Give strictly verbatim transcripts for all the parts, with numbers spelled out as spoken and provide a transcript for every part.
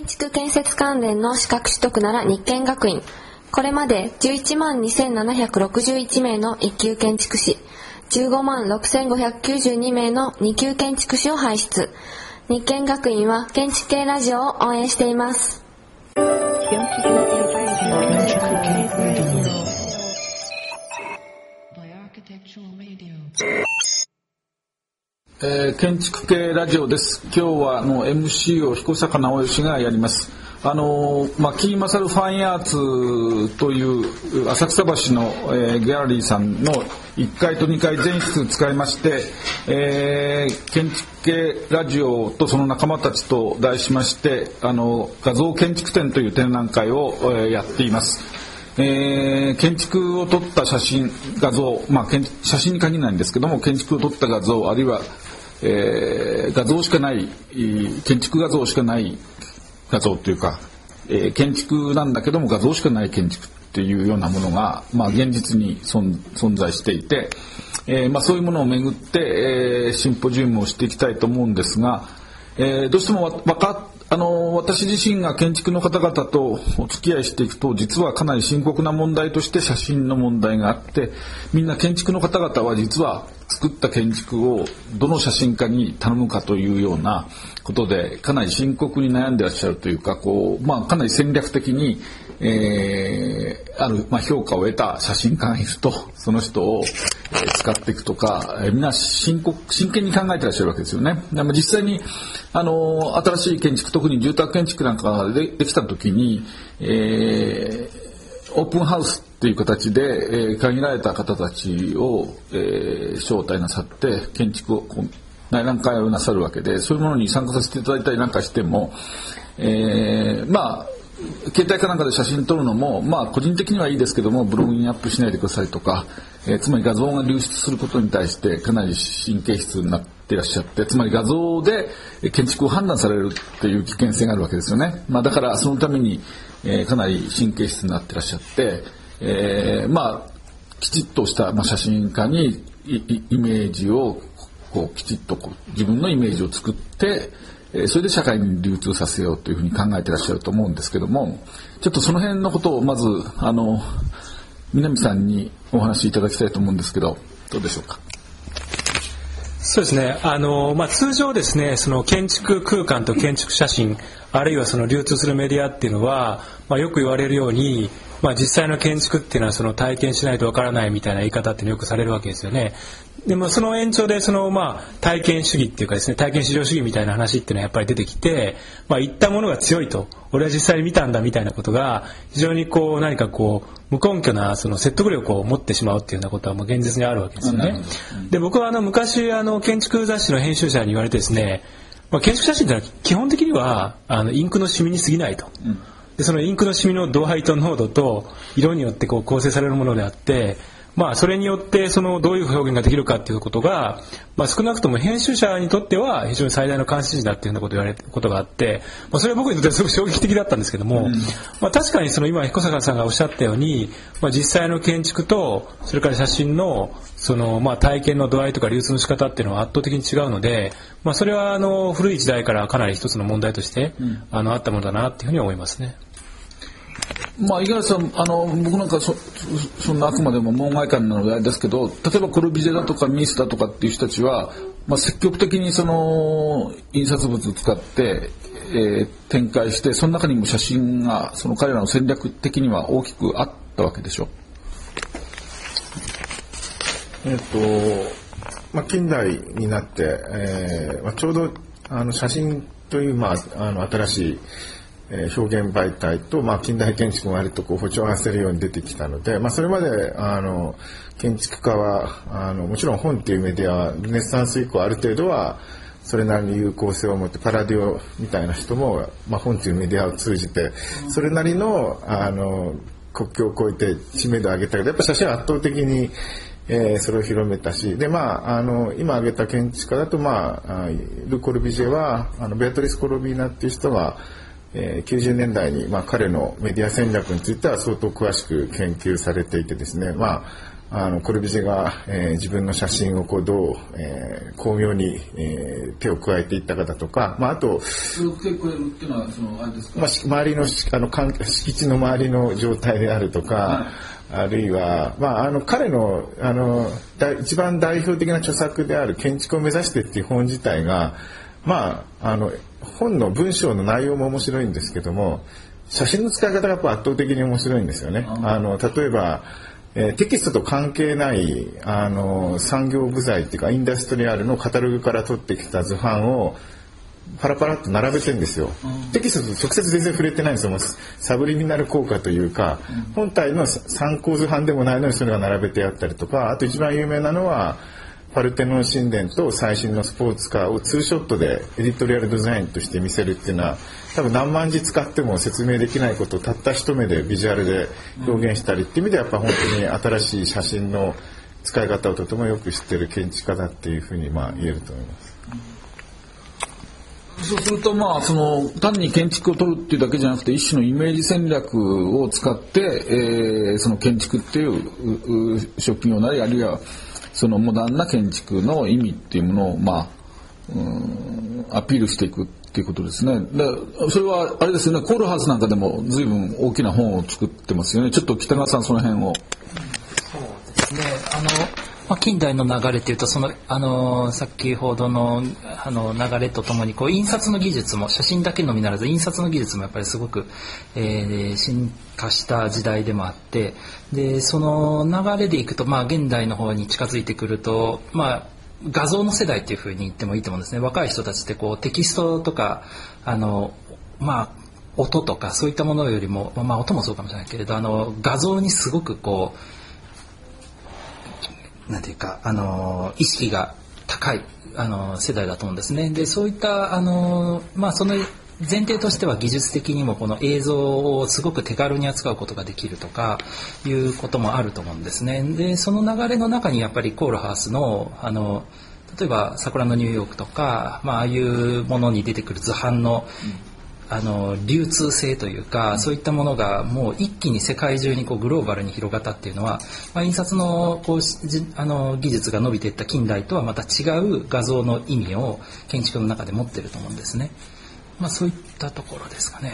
建築建設関連の資格取得なら日建学院。これまでじゅういちまんにせんななひゃくろくじゅういちめいのいっ級建築士、じゅうごまんろくせんごひゃくきゅうじゅうにめいのに級建築士を輩出。日建学院は建築系ラジオを応援しています。 えー、建築系ラジオです。今日はあの エムシー を彦坂直義がやります。あのー、まあ、キーマサルファインアーツという浅草橋の、えー、ギャラリーさんのいっかいとにかい全室使いまして、えー、建築系ラジオとその仲間たちと題しまして、あの画像建築展という展覧会を、えー、やっています。えー、建築を撮った写真画像、まあ、写真に限らないんですけども、建築を撮った画像あるいは、えー、画像しかない建築画像しかない画像というか、えー、建築なんだけども画像しかない建築っていうようなものが、まあ、現実に 存, 存在していて、えーまあ、そういうものをめぐって、えー、シンポジウムをしていきたいと思うんですが、えー、どうしてもわわかあの私自身が建築の方々とお付き合いしていくと、実はかなり深刻な問題として写真の問題があって、みんな建築の方々は実は作った建築をどの写真家に頼むかというようなことでかなり深刻に悩んでいらっしゃるというか、こう、まあ、かなり戦略的に、えー、ある、まあ、評価を得た写真家がいるとその人を使っていくとか、えー、みんな深刻真剣に考えていらっしゃるわけですよね。でも実際にあの新しい建築、特に住宅建築なんかが で, できた時に、えー、オープンハウスっていう形で、えー、限られた方たちを、えー、招待なさって建築をこう内覧会をなさるわけで、そういうものに参加させていただいたりなんかしても、えー、まあ携帯かなんかで写真撮るのも、まあ、個人的にはいいですけどもブログにアップしないでくださいとか、えー、つまり画像が流出することに対してかなり神経質になっていらっしゃって、つまり画像で建築を判断されるっていう危険性があるわけですよね。まあ、だからそのために、えー、かなり神経質になっていらっしゃって、えー、まあきちっとした、まあ、写真家にイ, イメージをこうきちっとこう自分のイメージを作って、それで社会に流通させようというふうに考えていらっしゃると思うんですけども、ちょっとその辺のことをまずあの南さんにお話しいただきたいと思うんですけど、どうでしょうか。 そうですね、あの、まあ、通常ですね、その建築空間と建築写真あるいはその流通するメディアっていうのは、まあ、よく言われるように、まあ、実際の建築っていうのはその体験しないとわからないみたいな言い方っていうのよくされるわけですよね。でもその延長でそのまあ体験主義っていうかですね、体験至上主義みたいな話っていうのはやっぱり出てきて、まあ言ったものが強いと、俺は実際に見たんだみたいなことが非常にこう何かこう無根拠なその説得力を持ってしまうっていうようなことはもう現実にあるわけですよね。で、僕はあの昔あの建築雑誌の編集者に言われてですね、まあ、建築写真ってのは基本的にはあのインクのシミに過ぎないと。で、そのインクのシミの度合いと濃度と色によってこう構成されるものであって、まあ、それによってそのどういう表現ができるかということが、まあ、少なくとも編集者にとっては非常に最大の関心事だっていうようなことを言われることがあって、まあ、それは僕にとってはすごく衝撃的だったんですけども、うん、まあ、確かにその今彦坂さんがおっしゃったように、まあ、実際の建築とそれから写真のそのまあ体験の度合いとか流通の仕方っていうのは圧倒的に違うので、まあ、それはあの古い時代からかなり一つの問題として、うん、あのあったものだなっていうふうに思いますね。 まあ、五十嵐さん、あの僕なんか そ, そんなあくまでも門外漢なのであれですけど、例えばコルビジェだとかミースだとかっていう人たちは、まあ、積極的にその印刷物を使って、えー、展開して、その中にも写真がその彼らの戦略的には大きくあったわけでしょ。 えっとまあ、近代になって、えーまあ、ちょうどあの写真という、まあ、あの新しい表現媒体と、まあ、近代建築も割とこう歩調を合わせるように出てきたので、まあ、それまであの建築家はあのもちろん本っていうメディアはルネサンス以降ある程度はそれなりに有効性を持って、パラディオみたいな人も、まあ、本というメディアを通じてそれなりの、あの国境を越えて知名度を上げたけど、やっぱ写真は圧倒的にえー、それを広めたし、で、まあ、あの今挙げた建築家だと、まあ、ル・コルビジェはあのベアトリス・コロビーナっていう人が、えー、きゅうじゅうねんだいに、まあ、彼のメディア戦略については相当詳しく研究されていてですね、まあのコルビュジエが、えー、自分の写真をこうどう、えー、巧妙に、えー、手を加えていったかだとか、まあ、あと手を加えるっていうのはそのあれですか、 まあ、周りの、あの敷地の周りの状態であるとか、はい、あるいは、まあ、あの彼の、あの一番代表的な著作である建築を目指してっていう本自体が、まあ、あの本の文章の内容も面白いんですけども、写真の使い方がやっぱ圧倒的に面白いんですよね。あの例えば、えー、テキストと関係ないあの産業部材っていうかインダストリアルのカタログから取ってきた図版をパラパラっと並べてるんですよ。テキストと直接全然触れてないんですよ。もうサブリミナル効果というか、本体の参考図版でもないのにそれが並べてあったりとか、あと一番有名なのはパルテノン神殿と最新のスポーツカーをツーショットでエディトリアルデザインとして見せるっていうのは、多分何万字使っても説明できないことをたった一目でビジュアルで表現したりっていう意味ではやっぱ本当に新しい写真の使い方をとてもよく知っている建築家だっていうふうにまあ言えると思います。 そうすると、まあ、その単に建築を取るっていうだけじゃなくて、一種のイメージ戦略を使って、えー、その建築っていう職業なり、あるいはそのモダンな建築の意味っていうものを、まあ、うんアピールしていくっていうことですね。でそれはあれですよね、コールハウスなんかでも随分大きな本を作ってますよね。ちょっと北川さんその辺を。 そうですね、あのまあ、近代の流れというとその、あの先ほどの、あの流れとともにこう印刷の技術も写真だけのみならず印刷の技術もやっぱりすごく、えー、進化した時代でもあって、でその流れでいくと、まあ、現代の方に近づいてくると、まあ、画像の世代っていうふうに言ってもいいと思うんですね。若い人たちってこうテキストとかあの、まあ、音とかそういったものよりも、まあ、音もそうかもしれないけれど、あの画像にすごくこうなんていうか、あの意識が高いあの世代だと思うんですね。でそういったあの、まあ、その前提としては技術的にもこの映像をすごく手軽に扱うことができるとかいうこともあると思うんですね。でその流れの中にやっぱりコールハウスのあの例えば桜のニューヨークとか、まあ、ああいうものに出てくる図版の、うん、あの流通性というか、そういったものがもう一気に世界中にこうグローバルに広がったっていうのは、まあ、印刷のこうあの技術が伸びていった近代とはまた違う画像の意味を建築の中で持っていると思うんですね。まあ、そういったところですかね。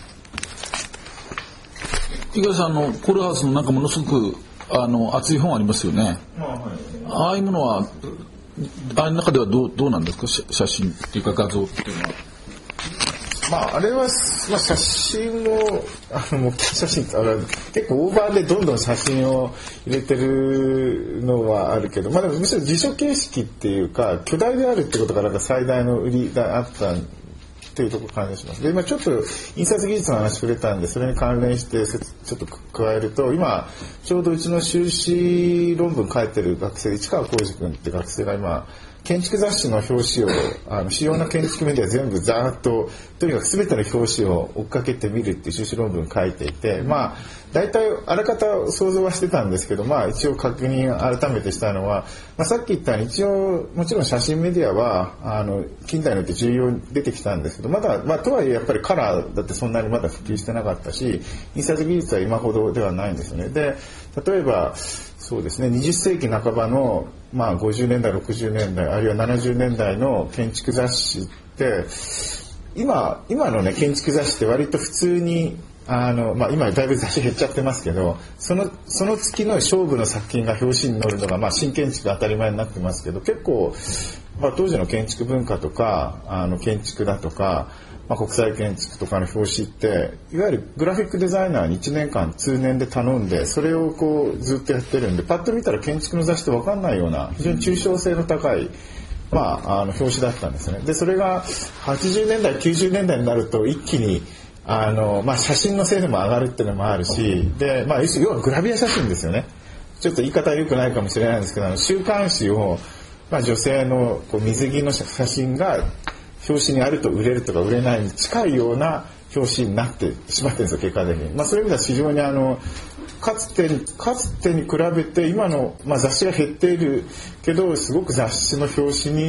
井川さんのコールハウスのなんかものすごくあの熱い本ありますよね。あ、はい、ああいうものはあれの中ではどう、どうなんですか、写真っていうか画像っていうのは。 まあ、あれは、まあ、写真をあの模型写真ってあれ結構オーバーでどんどん写真を入れてるのはあるけど、まあ、でもむしろ辞書形式っていうか巨大であるってことがなんか最大の売りがあったっていうところを感じします。で今ちょっと印刷技術の話触れたんでそれに関連してちょっと加えると、今ちょうどうちの修士論文書いてる学生市川浩司君って学生が今建築雑誌の表紙をあの主要な建築メディア全部ざーっととにかく全ての表紙を追っかけてみるっていう修士論文書いていて、まあ大体あらかた想像はしてたんですけど、まあ一応確認改めてしたのは、まあ、さっき言ったように一応もちろん写真メディアはあの近代によって重要に出てきたんですけど、まだ、まあ、とはいえやっぱりカラーだってそんなにまだ普及してなかったし印刷技術は今ほどではないんですよね。で例えばそうですね、にじゅっせいきなかばの、まあ、ごじゅうねんだいろくじゅうねんだいあるいはななじゅうねんだいの建築雑誌って今今のね建築雑誌って割と普通にあの、まあ、今だいぶ雑誌減っちゃってますけど、そのその月の勝負の作品が表紙に載るのが、まあ、新建築が当たり前になってますけど、結構、まあ、当時の建築文化とかあの建築だとか、まあ、国際建築とかの表紙っていわゆるグラフィックデザイナーにいちねんかん通年で頼んでそれをこうずっとやってるんで、パッと見たら建築の雑誌って分かんないような非常に抽象性の高い、まあ、あの表紙だったんですね。でそれがはちじゅうねんだいきゅうじゅうねんだいになると一気にあの、まあ、写真の精度も上がるっていうのもあるし、で、まあ、要はグラビア写真ですよね。ちょっと言い方は良くないかもしれないんですけど、週刊誌を、まあ、女性のこう水着の写真が表紙にあると売れるとか売れないに近いような表紙になってしまってるんですよ、結果的に。まあ、そういう意味では非常にあのかつてにかつてに比べて今の、まあ、雑誌が減っているけどすごく雑誌の表紙に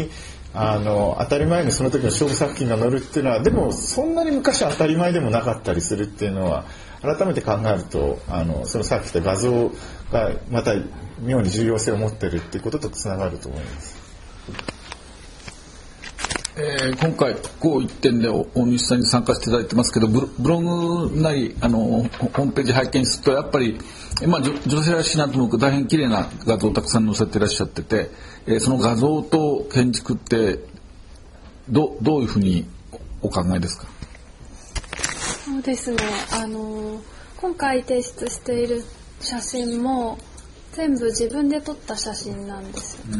あの当たり前にその時の勝負作品が載るっていうのはでもそんなに昔は当たり前でもなかったりするっていうのは改めて考えるとあのそのさっき言った画像がまた妙に重要性を持ってるっていうこととつながると思います。 えー、今回こう一点で大西さんに参加していただいてますけどブ ロ, ブログなりあのホームページ拝見するとやっぱり、まあ、女性らしいなと思うと大変綺麗な画像をたくさん載せていらっしゃってて、えー、その画像と建築ってど, どういうふうにお考えですか？ そうですね、あの今回提出している写真も全部自分で撮った写真なんですよ、うん、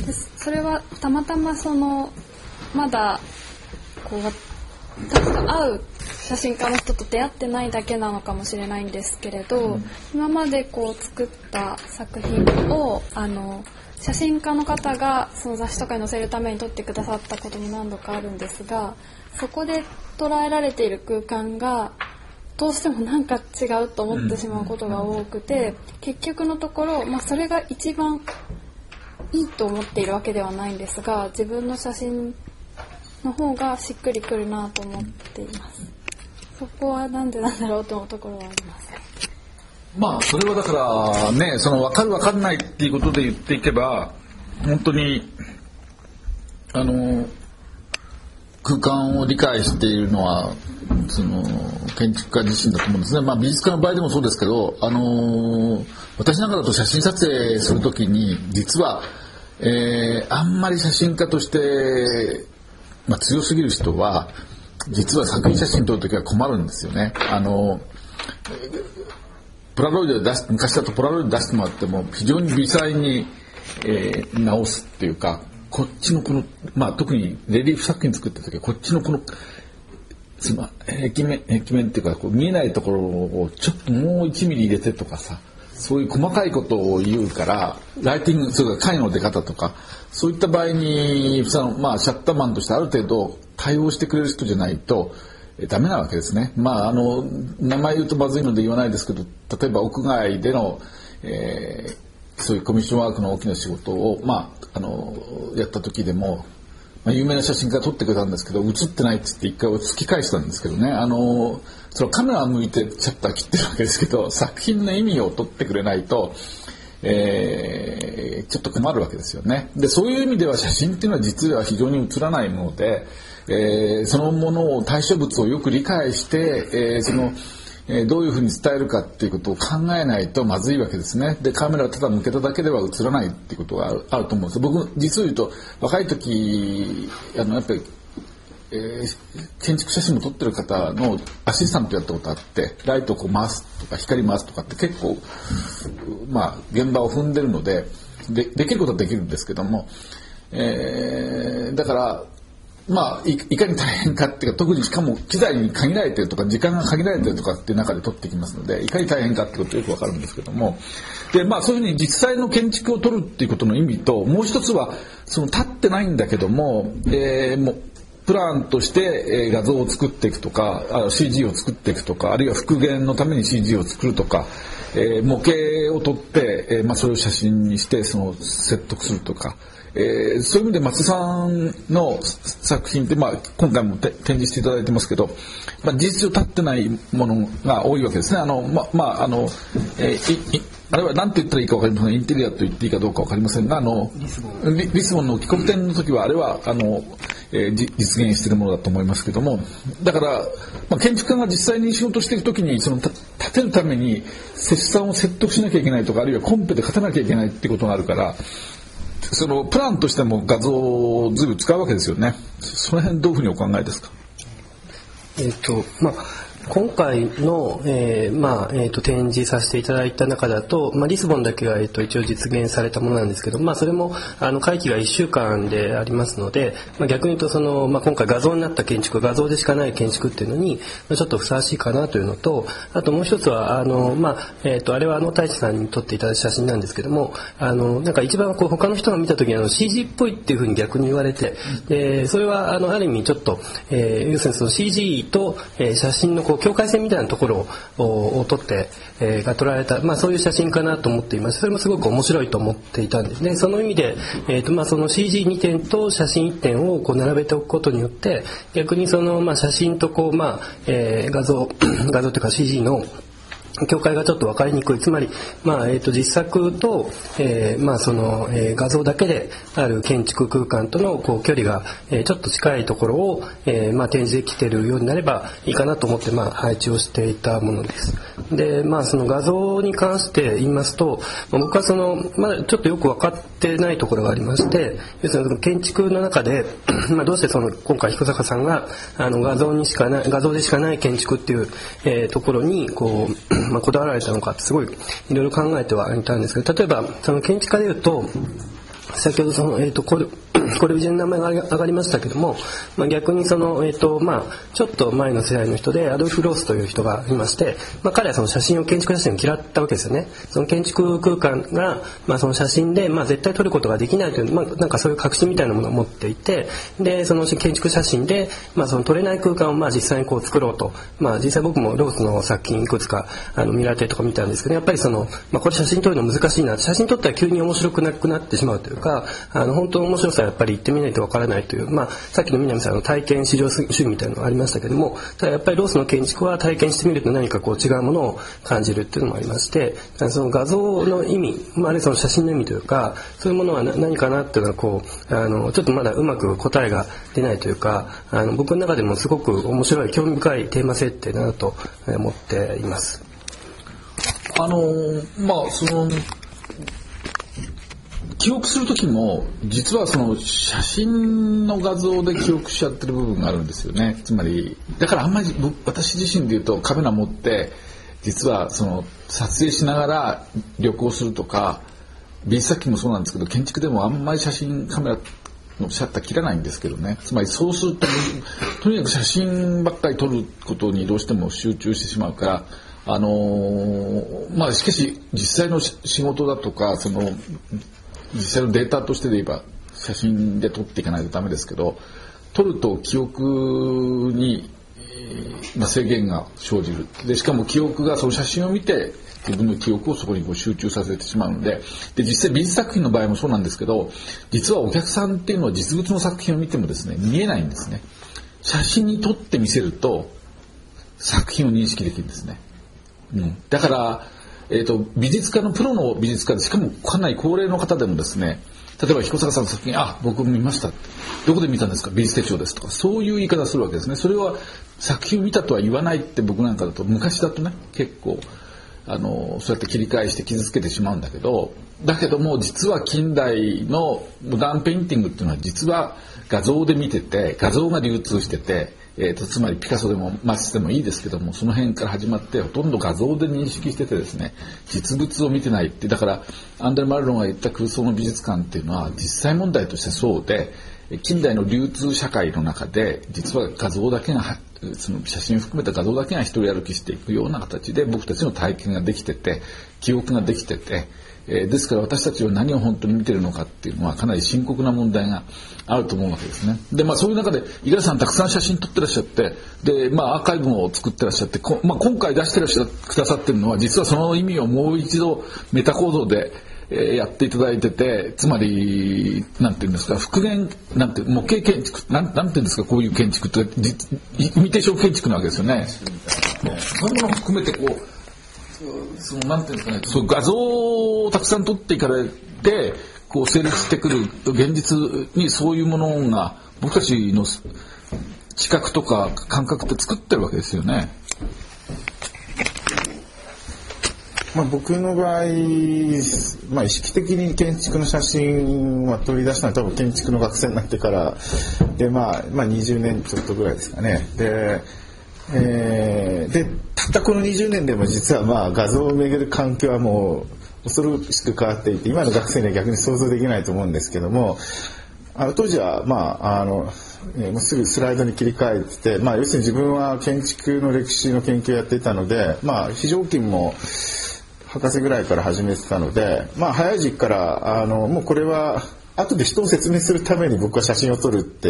でそれはたまたまそのまだこう私と会う写真家の人と出会ってないだけなのかもしれないんですけれど、うん、今までこう作った作品をあの写真家の方がその雑誌とかに載せるために撮ってくださったことも何度かあるんですが、そこで捉えられている空間がどうしてもなんか違うと思ってしまうことが多くて、結局のところ、まあ、それが一番いいと思っているわけではないんですが、自分の写真の方がしっくりくるなと思っています。そこはなんでなんだろうと思うところはあります。 まあそれはだからね、その分かる分かんないっていうことで言っていけば本当にあの空間を理解しているのはその建築家自身だと思うんですね。まあ美術家の場合でもそうですけど、あの私なんかだと写真撮影するときに実は、えー、あんまり写真家としてまあ、強すぎる人は実は作品写真撮るときは困るんですよね。あのプラロイドで出し昔だとプラロイド出してもらっても非常に微細に、えー、直すっていうか、こっちのこの、まあ、特にレリーフ作品作ったときはこっちのこのその壁面壁面っていうかこう見えないところをちょっともういちミリ入れてとかさ、そういう細かいことを言うからライティングそれから貝の出方とかそういった場合にその、まあ、シャッターマンとしてある程度対応してくれる人じゃないとダメなわけですね。まああの名前言うとまずいので言わないですけど、例えば屋外での、えー、そういうコミッションワークの大きな仕事を、まあ、あのやった時でも、まあ、有名な写真家が撮ってくれたんですけど写ってないって言って一回突き返したんですけどね、あのそのカメラを向いてシャッター切ってるわけですけど作品の意味を撮ってくれないと、えー、ちょっと困るわけですよね。でそういう意味では写真っていうのは実は非常に写らないもので、えー、そのものを対象物をよく理解して、えー、そのえー、どういうふうに伝えるかっていうことを考えないとまずいわけですね。でカメラをただ向けただけでは映らないっていうことがある、あると思うんです。僕実を言うと若い時あのやっぱり、えー、建築写真も撮ってる方のアシスタントやったことあって、ライトをこう回すとか光回すとかって結構まあ現場を踏んでるので で, できることはできるんですけども、えー、だからまあ、い, いかに大変かっていうか、特にしかも機材に限られてるとか時間が限られてるとかっていう中で撮ってきますので、いかに大変かってことよくわかるんですけども、でまあそういうふうに実際の建築を撮るっていうことの意味と、もう一つはその立ってないんだけども、えー、もうプランとして画像を作っていくとか、シージー を作っていくとか、あるいは復元のために シージー を作るとか、えー、模型を撮って、えーまあ、それを写真にしてその説得するとか。えー、そういう意味で松田さんの作品って、まあ、今回も展示していただいてますけど、まあ、事実上立ってないものが多いわけですね。あの、ままあ、あの、えー、いあれは何て言ったらいいか分かりません。インテリアと言っていいかどうか分かりませんが、あのリスボン、リ, リスボンの帰国展の時はあれはあの、えー、実現しているものだと思いますけども、だから、まあ、建築家が実際に仕事していく時にその建てるために施主さんを説得しなきゃいけないとか、あるいはコンペで勝たなきゃいけないっていうことがあるから、そのプランとしても画像を随分使うわけですよね。その辺どういうふうにお考えですか？ えっとまあ今回の、えーまあえー、と展示させていただいた中だと、まあ、リスボンだけが、えー、と一応実現されたものなんですけど、まあ、それもあの会期がいっしゅうかんでありますので、まあ、逆に言うとその、まあ、今回画像になった建築、画像でしかない建築っていうのに、まあ、ちょっとふさわしいかなというのと、あともう一つはあの、まあえー、とあれはあの太一さんに撮っていただいた写真なんですけども、あのなんか一番こう他の人が見た時にあの シージー っぽいっていうふうに逆に言われて、でそれはあのある意味ちょっと、えー、要するにその シージー と、えー、写真のこうう境界線みたいなところを撮って、えー、が撮られた、まあ、そういう写真かなと思っています。それもすごく面白いと思っていたんですね。その意味で、えーとまあ、その シージーに 点と写真いってんをこう並べておくことによって逆にその、まあ、写真とこう、まあえー、画像画像というか シージー の境界がちょっと分かりにくい。つまり、まあえー、と実作と、えーまあそのえー、画像だけである建築空間とのこう距離が、えー、ちょっと近いところを、えーまあ、展示できているようになればいいかなと思って、まあ、配置をしていたものです。で、まあ、その画像に関して言いますと、まあ、僕はその、まだちょっとよく分かってないところがありまして、要するにその建築の中で、まあ、どうしてその今回彦坂さんがあの画像にしかない画像でしかない建築っていう、えー、ところにこうまあ、こだわられたのかってすごいいろいろ考えてはいたんですけど、例えばその建築家でいうと先ほどその、えー、とこれこれ以前の名前が上がりましたけども、まあ、逆にその、えーとまあ、ちょっと前の世代の人でアドルフ・ロースという人がいまして、まあ、彼はその写真を建築写真を嫌ったわけですよね。その建築空間が、まあ、その写真で、まあ、絶対撮ることができないという、まあ、なんかそういう確信みたいなものを持っていて、でその建築写真で、まあ、その撮れない空間をまあ実際にこう作ろうと、まあ、実際僕もロースの作品いくつかあの見られてとか見たんですけど、やっぱりその、まあ、これ写真撮るの難しいな、写真撮ったら急に面白くなくなってしまうというか、あの本当の面白さはやっぱり行ってみないとわからないという、まあ、さっきの南さんの体験至上主義みたいなのがありましたけども、ただやっぱりロースの建築は体験してみると何かこう違うものを感じるっていうのもありまして、その画像の意味、まあ、あるいはその写真の意味というか、そういうものは何かなっていうのはこうあのちょっとまだうまく答えが出ないというか、あの僕の中でもすごく面白い興味深いテーマ設定だなと思っています。 あのまあその記憶する時も実はその写真の画像で記憶しちゃってる部分があるんですよね。つまりだからあんまり僕私自身で言うとカメラ持って実はその撮影しながら旅行するとか、美術作品もそうなんですけど建築でもあんまり写真カメラのシャッター切らないんですけどね。つまりそうするととにかく写真ばっかり撮ることにどうしても集中してしまうから、あのー、まあしかし実際の仕事だとかその実際のデータとしてで言えば写真で撮っていかないとダメですけど、撮ると記憶に、まあ、制限が生じる。でしかも記憶がその写真を見て自分の記憶をそこにこう集中させてしまうので、で実際美術作品の場合もそうなんですけど、実はお客さんっていうのは実物の作品を見てもですね見えないんですね。写真に撮って見せると作品を認識できるんですね。うん、だからえーと、美術家のプロの美術家でしかもかなり高齢の方でもですね、例えば彦坂さんの作品、あ、僕も見ました、どこで見たんですか、美術手帳ですとか、そういう言い方するわけですね。それは作品を見たとは言わないって僕なんかだと昔だとね結構あのそうやって切り返して傷つけてしまうんだけど、だけども実は近代のモダンペインティングっていうのは実は画像で見てて、画像が流通してて、えー、とつまりピカソでもマティスでもいいですけども、その辺から始まってほとんど画像で認識しててですね、実物を見てないって。だからアンドレ・マルロンが言った空想の美術館っていうのは実際問題としてそうで、近代の流通社会の中で実は画像だけがその写真を含めた画像だけが一人歩きしていくような形で僕たちの体験ができてて、記憶ができてて、えー、ですから私たちは何を本当に見てるのかっていうのはかなり深刻な問題があると思うわけですね。で、まあ、そういう中で五十嵐さんたくさん写真撮ってらっしゃって、で、まあ、アーカイブも作ってらっしゃって、こ、まあ、今回出してらっしゃくださってるのは実はその意味をもう一度メタ構造でえー、やっていただいてて、つまりなんていうんですか、復元なんて模型建築なんなんていうんですか、こういう建築ってイミテーション建築なわけですよね。そういうものを含めてこうそのなんていうんですかね、そう画像をたくさん撮っていかれてこう成立してくる現実にそういうものが僕たちの知覚とか感覚って作ってるわけですよね。 まあ、僕の場合、まあ、意識的に建築の写真は取り出したのは多分建築の学生になってからで、まあ、まあにじゅうねんちょっとぐらいですかね。で、えー、でたったこのにじゅうねんでも実はまあ画像をめぐる環境はもう恐ろしく変わっていて、今の学生には逆に想像できないと思うんですけども、あの当時はまああのえー、もうすぐスライドに切り替えて、まあ、要するに自分は建築の歴史の研究をやっていたので、まあ、非常勤も博士ぐらいから始めてたので、まあ、早い時期からあのもうこれは後で人を説明するために僕は写真を撮るって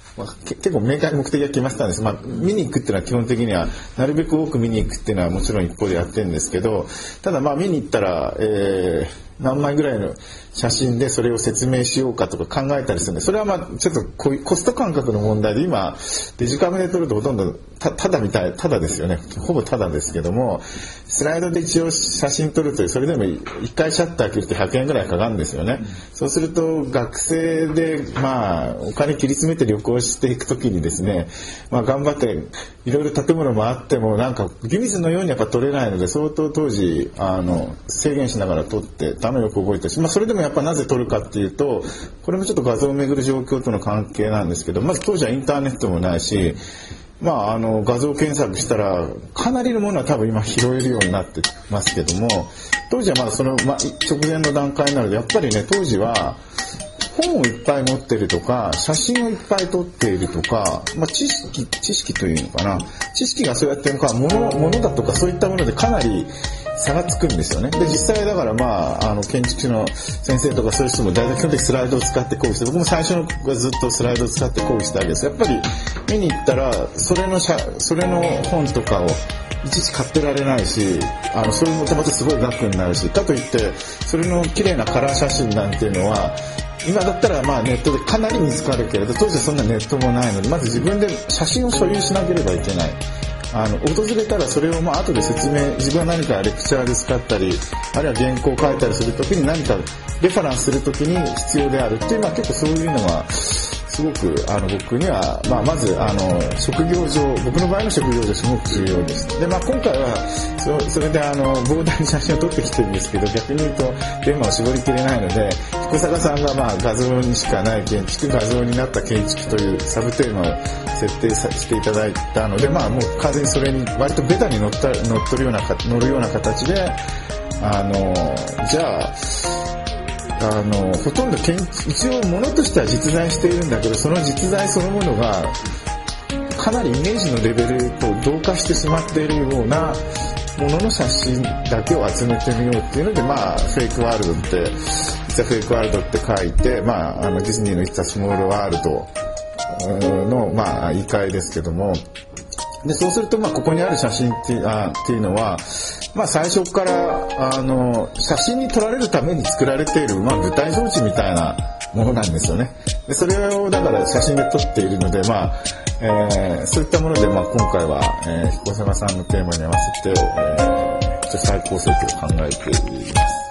まあ、結構明確に目的が決まってたんです。まあ、見に行くっていうのは基本的にはなるべく多く見に行くっていうのはもちろん一方でやってるんですけど、ただまあ見に行ったら、えー何枚ぐらいの写真でそれを説明しようかとか考えたりするんで、それはまあちょっとこういうコスト感覚の問題で、今デジカメで撮るとほとんどたただみたいただですよね。ほぼただですけども、スライドで一応写真撮るとそれでも一回シャッター切るとひゃくえんぐらいかかるんですよね。うん、そうすると学生でまあお金切り詰めて旅行していくときにですね、まあ頑張っていろいろ建物もあってもなんか湯水のようにやっぱ撮れないので、相当当時あの制限しながら撮ってたのをよく覚えてるし、まあそれでもやっぱなぜ撮るかっていうと、これもちょっと画像をめぐる状況との関係なんですけど、まず当時はインターネットもないし、まああの画像検索したらかなりのものは多分今拾えるようになってますけども、当時はまだその、まあ、直前の段階なので、やっぱりね当時は本をいっぱい持ってるとか写真をいっぱい撮っているとか、まあ、知識知識というのかな、知識がそうやってるのか、物物だとかそういったものでかなり差がつくんですよね。で実際だからまああの建築士の先生とかそういう人も大体基本的にスライドを使って講義して、僕も最初のはずっとスライドを使って講義したわけです。やっぱり見に行ったらそれの写それの本とかをいちいち買ってられないし、あのそれもまたすごい額になるし、かといってそれの綺麗なカラー写真なんていうのは今だったらまあネットでかなり見つかるけれど、当時はそんなネットもないので、まず自分で写真を所有しなければいけない。あの訪れたらそれをまあ後で説明、自分は何かレクチャーで使ったり、あるいは原稿を書いたりするときに何かレファランスするときに必要であるっていう、まあ結構そういうのはすごくあの僕には、まあ、まずあの職業上、僕の場合の職業上すごく重要です。で、まあ、今回は そ, それであの膨大に写真を撮ってきてるんですけど、逆に言うとテーマを絞りきれないので、彦坂さんがまあ画像にしかない建築、画像になった建築というサブテーマを設定さしていただいたので、まあ、もう完全にそれに割とベタに乗った乗っ取るような乗るような形で、あのじゃああのほとんど建一応物としては実在しているんだけど、その実在そのものがかなりイメージのレベルと同化してしまっているようなものの写真だけを集めてみようっていうので、まあフェイクワールドって実はフェイクワールドって書いて、まああのディズニーのIt's a Small Worldのまあ言い換えですけども、でそうするとまあここにある写真っていう、あっていうのは、まあ最初からあの写真に撮られるために作られている、まあ舞台装置みたいなものなんですよね。でそれをだから写真で撮っているので、まあ、えー、そういったもので、まあ今回は、えー、彦坂さんのテーマに合わせて、えー、最高設計を考えています。